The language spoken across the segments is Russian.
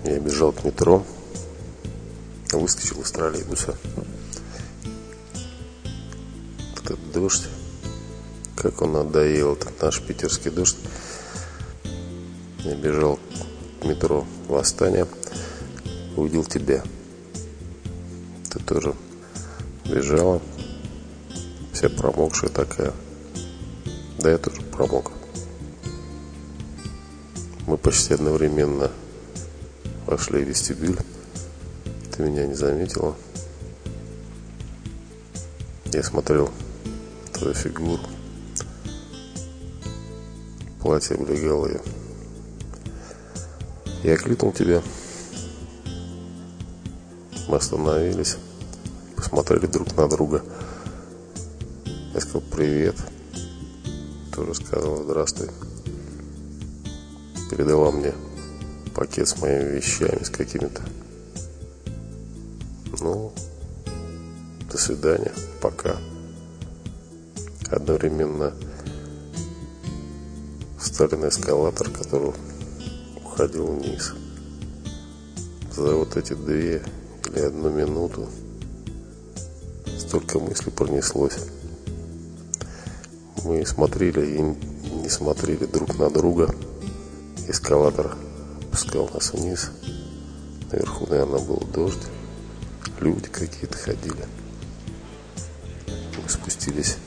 Я бежал к метро, выскочил из троллейбуса. Этот дождь, как он надоел, этот наш питерский дождь. Я бежал к метро Восстание, увидел тебя. Ты тоже бежала, вся промокшая такая. Да, я тоже промок. Мы почти одновременно вошли в вестибюль. Ты меня не заметила. Я смотрел твою фигуру. Платье облегало ее. Я окликнул тебя. Мы остановились, посмотрели друг на друга. Я сказал привет. Тоже сказала здравствуй. Передала мне пакет с моими вещами, с какими-то. Ну, до свидания, пока. Одновременно встали на эскалатор, который уходил вниз. За вот эти 2 или 1 минуту столько мыслей пронеслось. Мы смотрели и не смотрели друг на друга. Эскалатор опускал нас вниз. Наверху, наверное, был дождь. Люди какие-то ходили. Мы спустились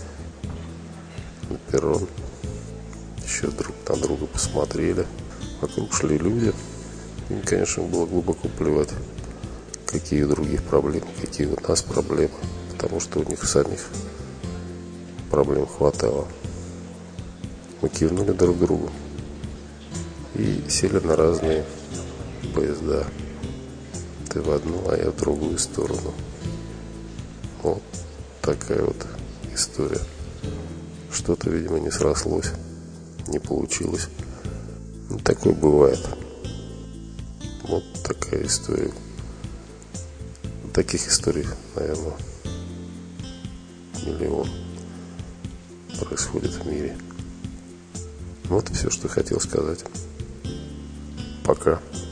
на перрон. Еще друг на друга посмотрели. Вокруг шли люди. Им, конечно, было глубоко плевать, какие у других проблемы, какие у нас проблемы. Потому что у них самих проблем хватало. Мы кивнули друг другу и сели на разные поезда. Ты в одну, а я в другую сторону. Вот такая вот история. Что-то, видимо, не срослось, не получилось. Ну, такое бывает. Вот такая история. Таких историй, наверное, миллион происходит в мире. Вот и все, что хотел сказать. Пока.